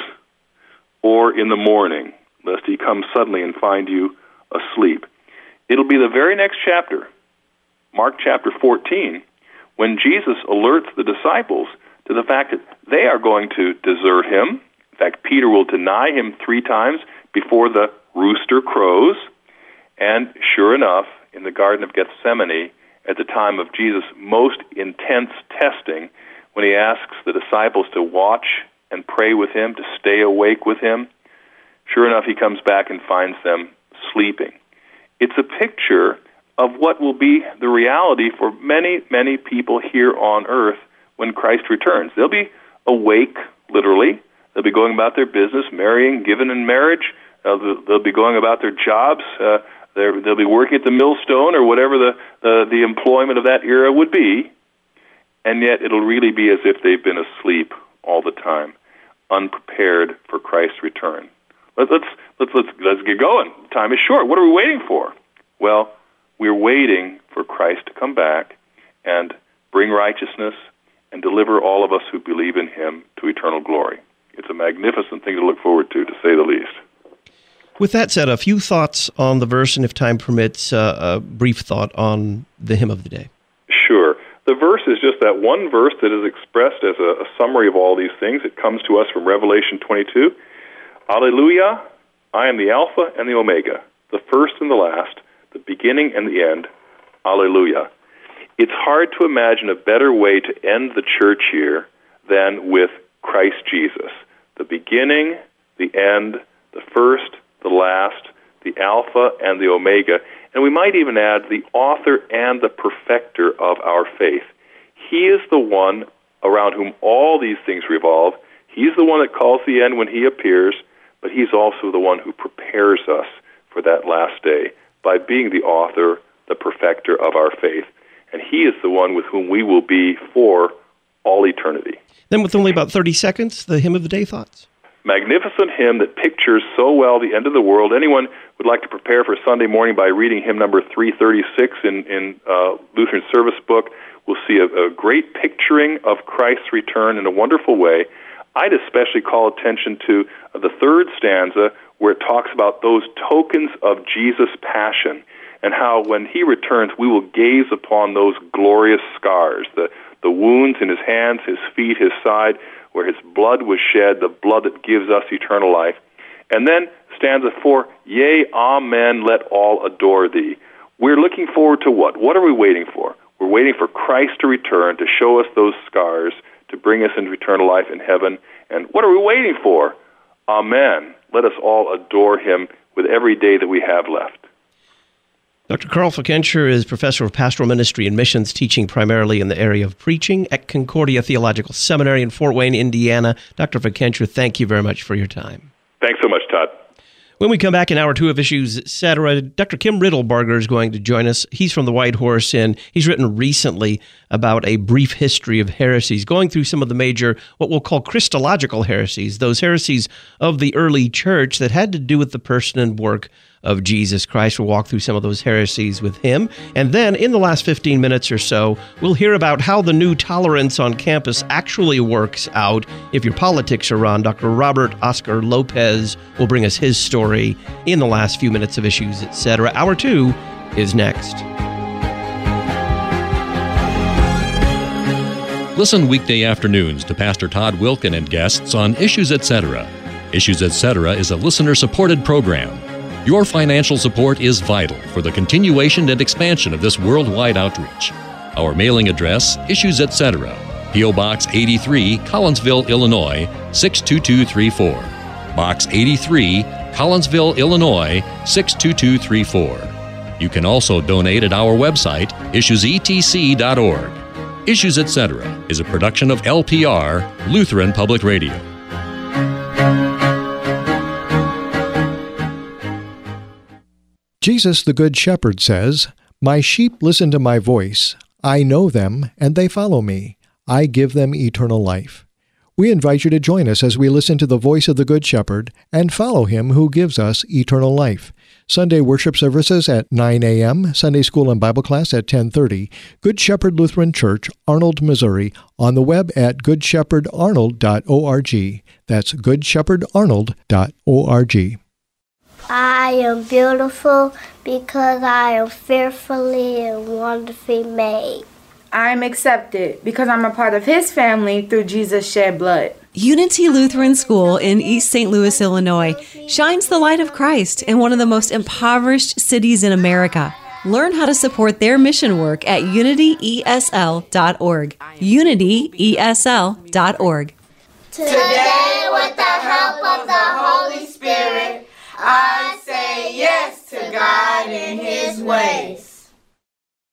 or in the morning, lest he come suddenly and find you asleep. It'll be the very next chapter, Mark chapter fourteen, when Jesus alerts the disciples to the fact that they are going to desert him. In fact, Peter will deny him three times before the rooster crows. And sure enough, in the Garden of Gethsemane, at the time of Jesus' most intense testing, when he asks the disciples to watch and pray with him, to stay awake with him, sure enough, he comes back and finds them sleeping. It's a picture of what will be the reality for many, many people here on earth when Christ returns. They'll be awake, literally. They'll be going about their business, marrying, given in marriage. Uh, they'll, they'll be going about their jobs. Uh, they'll be working at the millstone or whatever the, uh, the employment of that era would be. And yet it'll really be as if they've been asleep all the time, unprepared for Christ's return. Let, let's, let's, let's, let's get going. Time is short. What are we waiting for? Well, we're waiting for Christ to come back and bring righteousness and deliver all of us who believe in him to eternal glory. It's a magnificent thing to look forward to, to say the least. With that said, a few thoughts on the verse, and if time permits, uh, a brief thought on the hymn of the day. Sure. The verse is just that one verse that is expressed as a, a summary of all these things. It comes to us from Revelation twenty-two. Alleluia, I am the Alpha and the Omega, the first and the last, the beginning and the end. Alleluia. It's hard to imagine a better way to end the church year than with Christ Jesus, the beginning, the end, the first, the last, the Alpha and the Omega, and we might even add the author and the perfecter of our faith. He is the one around whom all these things revolve. He's the one that calls the end when he appears, but he's also the one who prepares us for that last day by being the author, the perfecter of our faith. And he is the one with whom we will be for all eternity. Then with only about thirty seconds, the hymn of the day thoughts. Magnificent hymn that pictures so well the end of the world. Anyone would like to prepare for Sunday morning by reading hymn number three thirty-six in, in uh, Lutheran Service Book. We'll see a, a great picturing of Christ's return in a wonderful way. I'd especially call attention to the third stanza where it talks about those tokens of Jesus' passion and how when he returns we will gaze upon those glorious scars, the, the wounds in his hands, his feet, his side, where his blood was shed, the blood that gives us eternal life. And then stanza four, yea, amen, let all adore thee. We're looking forward to what? What are we waiting for? We're waiting for Christ to return, to show us those scars, to bring us into eternal life in heaven. And what are we waiting for? Amen. Let us all adore him with every day that we have left. Doctor Carl Fickenscher is professor of pastoral ministry and missions, teaching primarily in the area of preaching at Concordia Theological Seminary in Fort Wayne, Indiana. Doctor Fickenscher, thank you very much for your time. Thanks so much, Todd. When we come back in hour two of Issues, et cetera, Doctor Kim Riddlebarger is going to join us. He's from the White Horse, and he's written recently about a brief history of heresies, going through some of the major, what we'll call Christological heresies, those heresies of the early church that had to do with the person and work of Jesus Christ. We'll walk through some of those heresies with him. And then in the last fifteen minutes or so, we'll hear about how the new tolerance on campus actually works out if your politics are on. Doctor Robert Oscar Lopez will bring us his story in the last few minutes of Issues, et cetera. Hour two is next. Listen weekday afternoons to Pastor Todd Wilken and guests on Issues, et cetera. Issues, et cetera is a listener-supported program. Your financial support is vital for the continuation and expansion of this worldwide outreach. Our mailing address, Issues, et cetera. P O. Box eighty-three, Collinsville, Illinois, six two two three four. Box eighty-three, Collinsville, Illinois, six two two three four. You can also donate at our website, issues e t c dot org. Issues, et cetera is a production of L P R, Lutheran Public Radio. Jesus, the Good Shepherd, says, "My sheep listen to my voice. I know them, and they follow me. I give them eternal life." We invite you to join us as we listen to the voice of the Good Shepherd and follow him who gives us eternal life. Sunday worship services at nine a.m., Sunday school and Bible class at ten thirty, Good Shepherd Lutheran Church, Arnold, Missouri, on the web at good shepherd arnold dot org. That's good shepherd arnold dot org. I am beautiful because I am fearfully and wonderfully made. I am accepted because I'm a part of his family through Jesus' shed blood. Unity Lutheran School in East Saint Louis, Illinois, shines the light of Christ in one of the most impoverished cities in America. Learn how to support their mission work at unity e s l dot org. unity e s l dot org. Today, with the help of the Holy Spirit,